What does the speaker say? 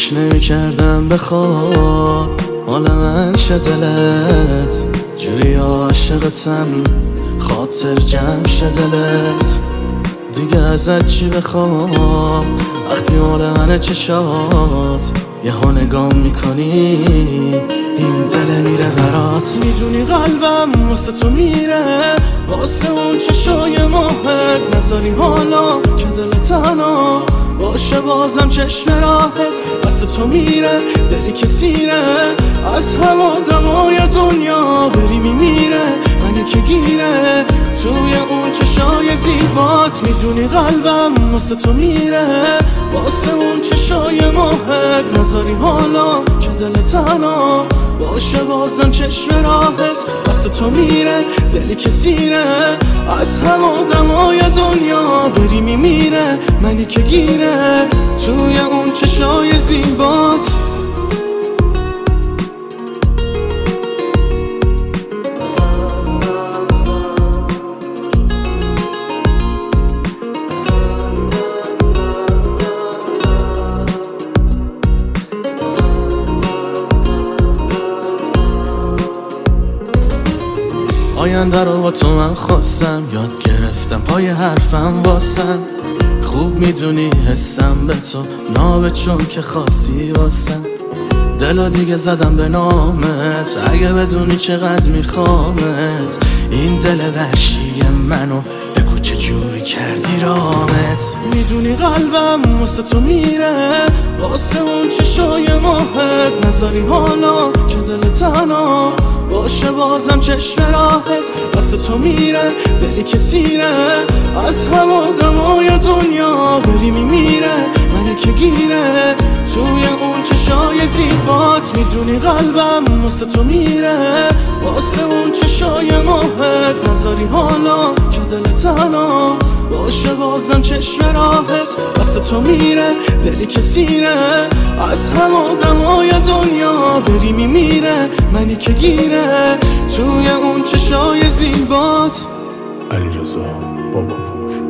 فکر نمی کردم بخواد حال من شه دلت، جوری عاشقتم خاطر جمع شه دلت. دیگه ازت چی بخوام وقتی مال منه چشات یه ها نگام میکنی این دل میره برات. میدونی قلبم واسه تو میره، واسه اون چشای ماهت نذاری حالا که دل تنها باشه بازم چشم راهت واسه تو میره. دلی که سیره از هم آدمای دنیا بری میمیره، منی که گیره توی اون چشای زیبات. میدونی قلبم واسه تو میره، واسه اون چشای ماهت نذاری حالا که دل تنها باشه بازم چشم راهت واسه تو میره. دلی که سیره از هم آدمای دنیا بری میمیره، منی که گیره توی اون چشای زیبات. آینده رو با تو من خواستم، یاد گرفتم پای حرفم واسم. خوب میدونی حسم به تو نابه چون که خاصی واسم. دلا دیگه زدم به نامت اگه بدونی چقدر میخوامت. این دل وحشی منو بگو چه جوری کردی رامت. میدونی قلبم واسه تو میره، واسه اون چشای ماهت نذاری حالا که دل تنها باشه بازم چشم راهت واسه تو میره. دلی که سیره از هم آدمای دنیا بری میمیره، منی که گیره توی اون چشای زیبات. میدونی قلبم واسه تو میره، واسه اون چشای ماهت نذاری حالا که دل تنها باشه بازم چشم راهت واسه تو میره. دلی که سیره از هم آدمای دنیا بری میمیره، منی که گیره توی اون چشای زیبات. علیرضا باباپور.